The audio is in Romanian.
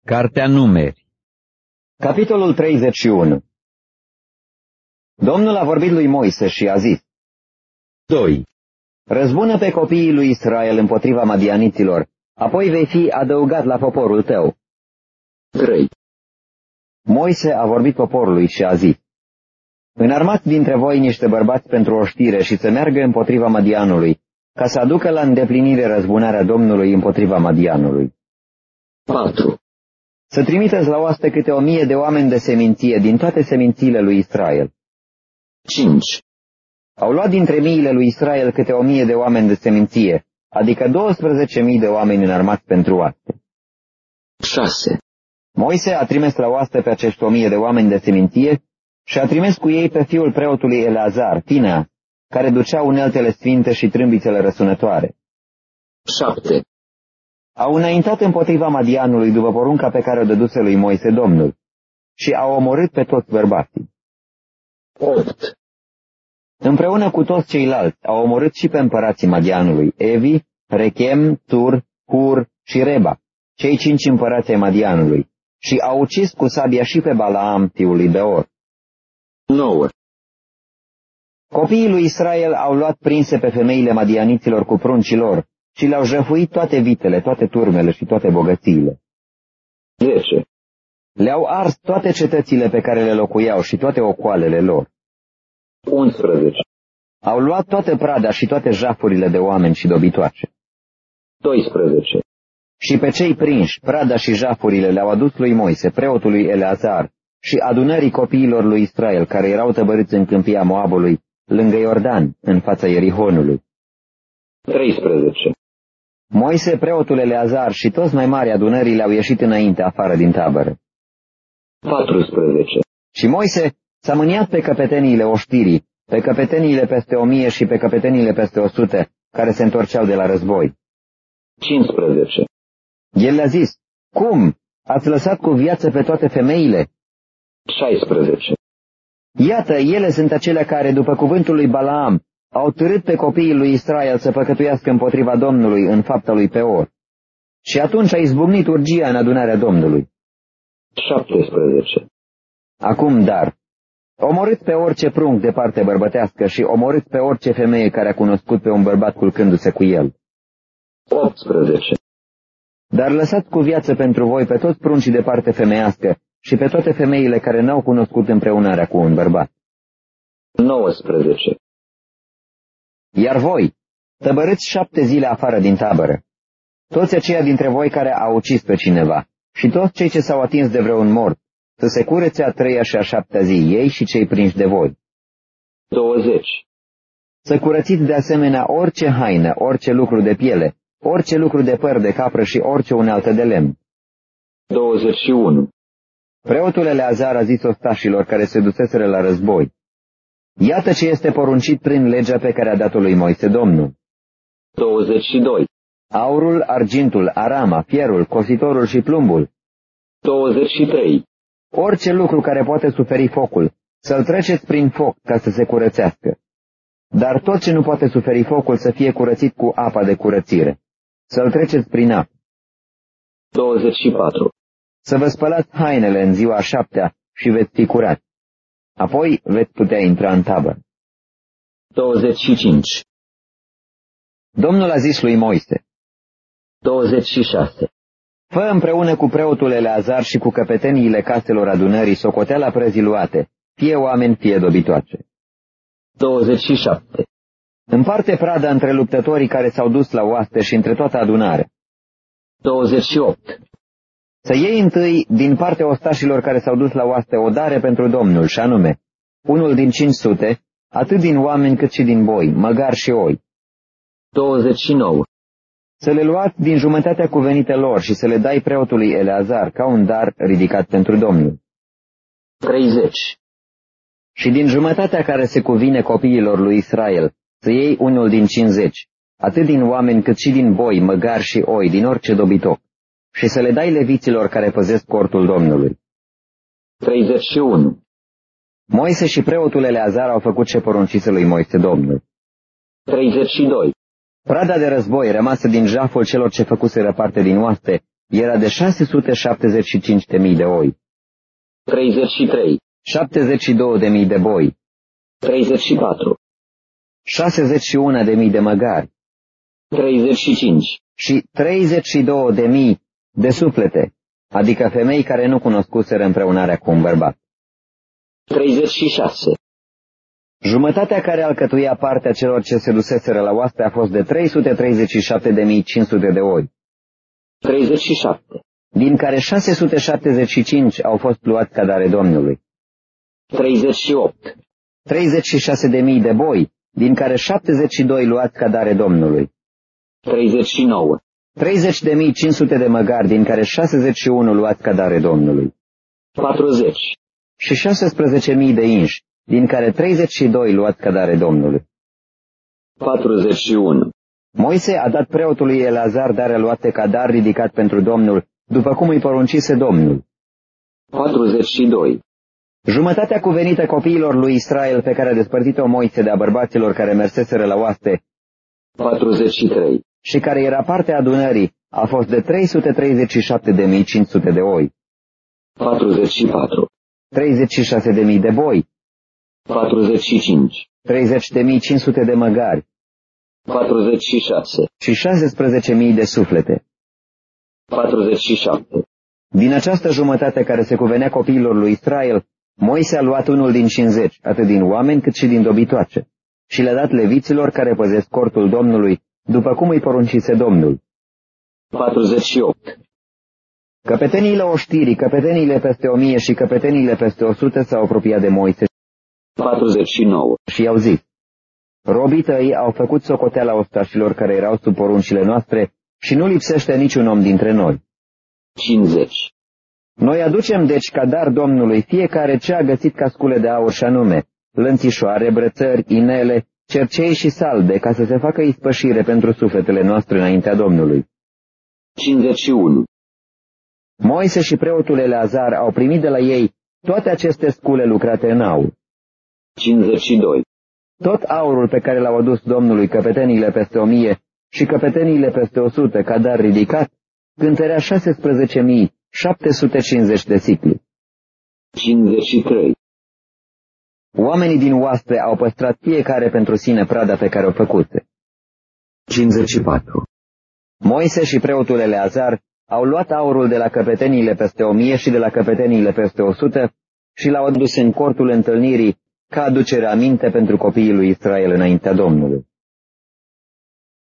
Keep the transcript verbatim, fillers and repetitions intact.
Cartea Numeri. Capitolul treizeci și unu. Domnul a vorbit lui Moise și a zis: doi. Răzbună pe copiii lui Israel împotriva madianiților, apoi vei fi adăugat la poporul tău. trei. Moise a vorbit poporului și a zis: Înarmați dintre voi niște bărbați pentru o știre și să meargă împotriva Madianului, ca să aducă la îndeplinire răzbunarea Domnului împotriva Madianului. patru. Să trimiteți la oaste câte o mie de oameni de seminție din toate semințiile lui Israel. cinci. Au luat dintre miile lui Israel câte o mie de oameni de seminție, adică douăsprezece mii de oameni înarmați pentru oaste. șase. Moise a trimis la oaste pe acești o mie de oameni de seminție și a trimis cu ei pe fiul preotului Eleazar, Finea, care ducea uneltele sfinte și trâmbițele răsunătoare. șapte. Au înaintat împotriva Madianului după porunca pe care o dăduse lui Moise Domnul și au omorât pe toți bărbații. opt. Împreună cu toți ceilalți au omorât și pe împărații Madianului, Evi, Rechem, Tur, Hur și Reba, cei cinci împărați ai Madianului, și au ucis cu sabia și pe Balaam, fiul lui Beor. nouă. Copiii lui Israel au luat prinse pe femeile madianiților cu pruncii lor și le-au jăfuit toate vitele, toate turmele și toate bogățiile. zece. Le-au ars toate cetățile pe care le locuiau și toate ocoalele lor. unsprezece. Au luat toată prada și toate jafurile de oameni și dobitoace. doisprezece. Și pe cei prinși, prada și jafurile le-au adus lui Moise, preotului Eleazar, și adunării copiilor lui Israel, care erau tăbărâți în câmpia Moabului, lângă Iordan, în fața Ierihonului. treisprezece. Moise, preotul Eleazar și toți mai mari adunării le-au ieșit înainte, afară din tabără. patrusprezece. Și Moise s-a mâniat pe căpeteniile oștirii, pe căpeteniile peste o mie și pe căpeteniile peste o sută, care se întorceau de la război. cincisprezece. El le-a zis: Cum? Ați lăsat cu viață pe toate femeile? șaisprezece. Iată, ele sunt acelea care, după cuvântul lui Balaam, au târât pe copiii lui Israel să păcătuiască împotriva Domnului în fapta lui Peor. Și atunci a izbucnit urgia în adunarea Domnului. șaptesprezece. Acum, dar, omorâți pe orice prunc de parte bărbătească și omorâți pe orice femeie care a cunoscut pe un bărbat culcându-se cu el. optsprezece. Dar lăsați cu viață pentru voi pe toți pruncii de parte femeiască și pe toate femeile care n-au cunoscut împreunarea cu un bărbat. nouăsprezece. Iar voi, tăbărâți șapte zile afară din tabără, toți aceia dintre voi care au ucis pe cineva și toți cei ce s-au atins de vreun mort, să se curețe a treia și a șaptea zi, ei și cei prinși de voi. douăzeci. Să curățiți de asemenea orice haină, orice lucru de piele, orice lucru de păr de capră și orice unealtă de lemn. douăzeci și unu. Preotul Eleazar a zis ostașilor care se duseseră la război: Iată ce este poruncit prin legea pe care a dat-o lui Moise Domnul. douăzeci și doi. Aurul, argintul, arama, fierul, cositorul și plumbul. douăzeci și trei. Orice lucru care poate suferi focul, să-l treceți prin foc ca să se curățească. Dar tot ce nu poate suferi focul să fie curățit cu apa de curățire. Să-l treceți prin apă. douăzeci și patru. Să vă spălați hainele în ziua a șaptea și veți fi curați. Apoi veți putea intra în tabără. douăzeci și cinci. Domnul a zis lui Moise: douăzeci și șase. Fă împreună cu preotul Eleazar și cu căpeteniile caselor adunării socoteala prăzii luate, fie oameni, fie dobitoace. douăzeci și șapte. Împarte prada între luptătorii care s-au dus la oaste și între toată adunarea. douăzeci și opt. Să iei întâi din partea ostașilor care s-au dus la oaste o dare pentru Domnul, și anume, unul din cinci sute, atât din oameni cât și din boi, măgar și oi. douăzeci și nouă. Să le luați din jumătatea cuvenită lor și să le dai preotului Eleazar ca un dar ridicat pentru Domnul. treizeci. Și din jumătatea care se cuvine copiilor lui Israel, să iei unul din cincizeci, atât din oameni cât și din boi, măgar și oi, din orice dobitoc, și să le dai leviților care păzesc cortul Domnului. treizeci și unu. Moise și preotul Eleazar au făcut ce poruncise lui Moise Domnul. treizeci și doi. Prada de război rămasă din jaful celor ce făcuseră parte din oaste era de șase sute șaptezeci și cinci de mii de oi, treizeci și trei, șaptezeci și două de mii de boi, treizeci și patru, șaizeci și unu de mii de măgari treizeci și cinci, și treizeci și două de mii de suflete, adică femei care nu cunoscuseră împreunarea cu un bărbat. treizeci și șase, Jumătatea care alcătuia partea celor ce se duseseră la oaste a fost de trei sute treizeci și șapte de mii cinci sute de oi, treizeci și șapte, din care șase sute șaptezeci și cinci au fost luați ca dare Domnului, treizeci și opt, treizeci și șase de mii de boi, din care șaptezeci și doi luați ca dare Domnului, treizeci și nouă, treizeci de mii cinci sute de măgari, din care șaizeci și unu luați ca dare Domnului, patruzeci, și șaisprezece mii de inși, din care treizeci și doi luați ca dare Domnului. patruzeci și unu, Moise a dat preotului Eleazar darea luate ca dar ridicat pentru Domnul, după cum îi poruncise Domnul. patruzeci și doi, Jumătatea cuvenită copiilor lui Israel pe care a despărțit-o Moise de a bărbaților care merseseră la oaste patruzeci și trei, și care era partea adunării a fost de trei sute treizeci și șapte de mii cinci sute de oi, patruzeci și patru, treizeci și șase de mii de boi, patruzeci și cinci, treizeci de mii cinci sute de măgari patruzeci și șase, și șaisprezece mii de suflete. patruzeci și șapte, Din această jumătate care se cuvenea copiilor lui Israel, Moise a luat unul din cincizeci, atât din oameni cât și din dobitoace, și le-a dat leviților care păzesc cortul Domnului, după cum îi poruncise Domnul. patruzeci și opt, Căpeteniile oștirii, căpeteniile peste o mie și căpeteniile peste o sută s-au apropiat de Moise patruzeci și nouă, și i-au zis: Robii tăi au făcut socoteala ostașilor care erau sub poruncile noastre și nu lipsește niciun om dintre noi. cincizeci, Noi aducem deci ca dar Domnului fiecare ce a găsit ca scule de aur și anume lănțișoare, brățări, inele, cercei și salbe, ca să se facă ispășire pentru sufletele noastre înaintea Domnului. cincizeci și unu, Moise și preotul Eleazar au primit de la ei toate aceste scule lucrate în aur. cincizeci și doi, Tot aurul pe care l-au adus Domnului căpeteniile peste o mie și căpeteniile peste o sută ca dar ridicat, cântărea șaisprezece mii șapte sute cincizeci de sicli. cincizeci și trei, Oamenii din oaste au păstrat fiecare pentru sine prada pe care o făcuse. cincizeci și patru, Moise și preotul Eleazar au luat aurul de la căpeteniile peste o mie și de la căpeteniile peste o sută și l-au adus în cortul întâlnirii ca aducere aminte pentru copiii lui Israel înaintea Domnului.